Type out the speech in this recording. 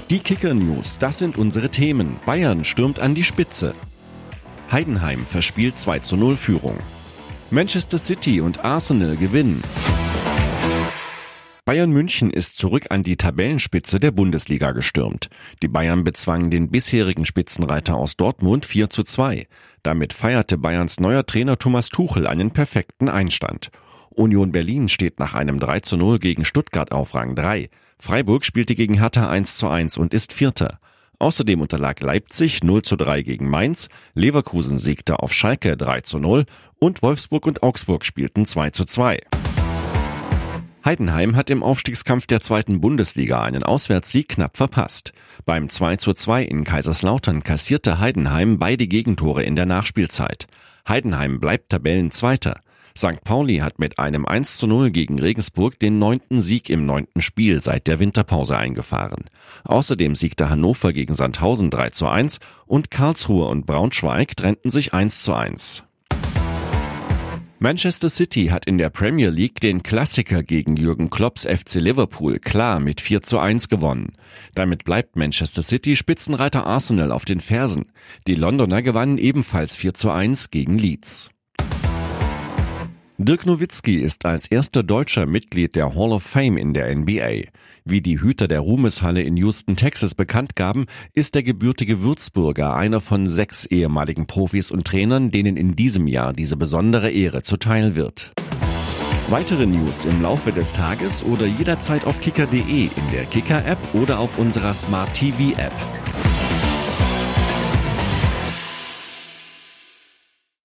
Die Kicker-News, das sind unsere Themen. Bayern stürmt an die Spitze. Heidenheim verspielt 2:0 Führung. Manchester City und Arsenal gewinnen. Bayern München ist zurück an die Tabellenspitze der Bundesliga gestürmt. Die Bayern bezwangen den bisherigen Spitzenreiter aus Dortmund 4:2. Damit feierte Bayerns neuer Trainer Thomas Tuchel einen perfekten Einstand. Union Berlin steht nach einem 3:0 gegen Stuttgart auf Rang 3. Freiburg spielte gegen Hertha 1:1 und ist Vierter. Außerdem unterlag Leipzig 0:3 gegen Mainz, Leverkusen siegte auf Schalke 3:0 und Wolfsburg und Augsburg spielten 2:2. Heidenheim hat im Aufstiegskampf der zweiten Bundesliga einen Auswärtssieg knapp verpasst. Beim 2:2 in Kaiserslautern kassierte Heidenheim beide Gegentore in der Nachspielzeit. Heidenheim bleibt Tabellenzweiter. St. Pauli hat mit einem 1:0 gegen Regensburg den 9. Sieg im 9. Spiel seit der Winterpause eingefahren. Außerdem siegte Hannover gegen Sandhausen 3:1 und Karlsruhe und Braunschweig trennten sich 1:1. Manchester City hat in der Premier League den Klassiker gegen Jürgen Klopps FC Liverpool klar mit 4:1 gewonnen. Damit bleibt Manchester City Spitzenreiter Arsenal auf den Fersen. Die Londoner gewannen ebenfalls 4:1 gegen Leeds. Dirk Nowitzki ist als erster Deutscher Mitglied der Hall of Fame in der NBA. Wie die Hüter der Ruhmeshalle in Houston, Texas bekannt gaben, ist der gebürtige Würzburger einer von 6 ehemaligen Profis und Trainern, denen in diesem Jahr diese besondere Ehre zuteil wird. Weitere News im Laufe des Tages oder jederzeit auf kicker.de, in der Kicker-App oder auf unserer Smart TV-App.